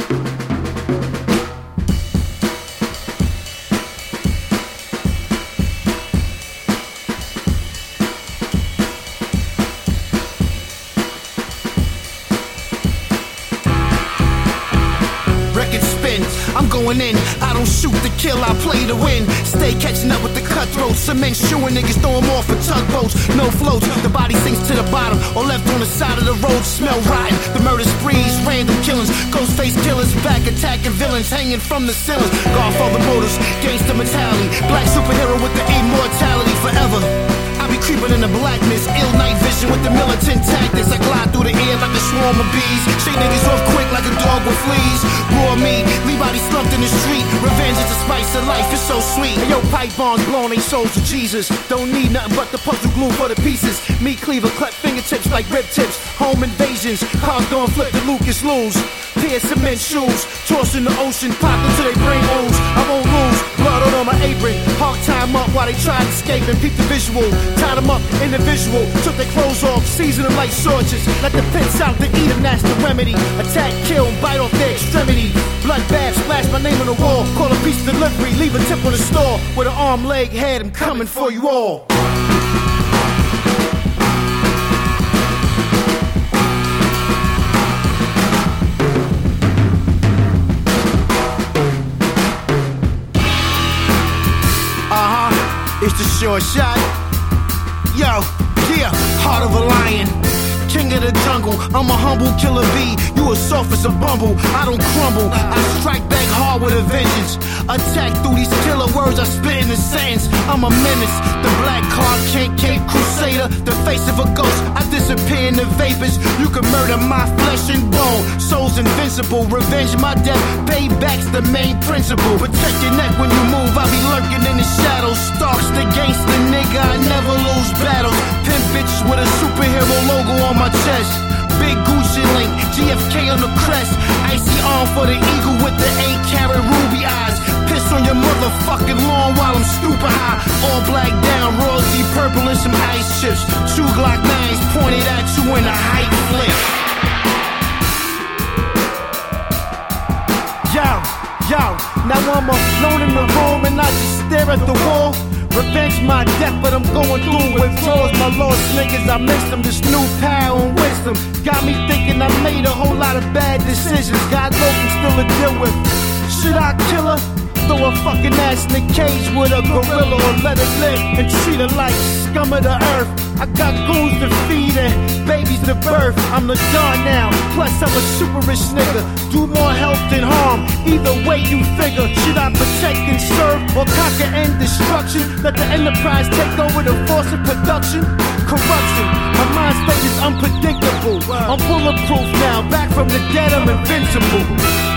I'm going in, I don't shoot to kill, I play to win. Stay catching up with the cutthroats, cement shoeing niggas, throw them off for tugboats. No floats, the body sinks to the bottom, or left on the side of the road, smell rotten. The murder sprees, random killings, ghost face killers, back attacking villains, hanging from the ceilings. Godfather motors, gangster mentality, black superhero with the immortality forever. I be creeping in the blackness, ill night vision with the militant tactics. I glide through the air like a swarm of bees, shake niggas off quick like a dog with fleas. Raw meat, leave bodies slumped in the street. Revenge is the spice of life, it's so sweet. And yo, pipe bombs blowing they souls to Jesus. Don't need nothing but the puzzle glue for the pieces. Meat cleaver, cut fingertips like rib tips. Home invasions, cars don't flip the Lucas lose. Pair cement shoes, tossed in the ocean, pop until they brain ooze. I won't lose, blood on my apron. Hawk time up while they try to escape and peep the visual. Tied them up individual, took their clothes off, seasoned them like sausages. Let the pits out to eat them, that's the remedy. Attack, kill, bite off their extremity. Bloodbath, splash my name on the wall. Call a piece of delivery, leave a tip on the store. With an arm, leg, head, I'm coming for you all. It's the short shot. Yo, yeah, heart of a lion, king of the jungle. I'm a humble killer bee. You as soft as a bumble. I don't crumble. I strike back hard with a vengeance. Attack through these killer words I spit in a sentence. I'm a menace. The black Clark Kent, Cape Crusader. The face of a ghost. I disappear in the vapors. You can murder my flesh and bone. Soul's invincible. Revenge my death. Payback's the main principle. Protect your neck when you move. I be lurking in the shadows. Starks the gangster nigga. I never lose battles. Pimp bitch with a superhero logo on my chest. Big Gucci link, GFK on the crest. Icy arm for the eagle with the 8-carat ruby eyes. Piss on your motherfucking lawn while I'm stupid high. All black down, royalty purple and some ice chips. 2 Glock 9s pointed at you in a height flick. Yo, now I'm alone in the room and I just stare at the wall. Revenge my death, but I'm going through withdrawals. My lost niggas, I miss them. This new power and wisdom got me thinking I made a whole lot of bad decisions. God Logan still to deal with. Should I kill her? Throw a fucking ass in a cage with a gorilla, or let her live and treat her like scum of the earth. I got goons to feed and babies to birth. I'm the Don now, plus I'm a super rich nigga. Do more help than harm, either way you figure. Should I protect and serve, or conquer and destruction? Let the enterprise take over the force of production. Corruption, my mind state is unpredictable. I'm bulletproof now, back from the dead, I'm invincible.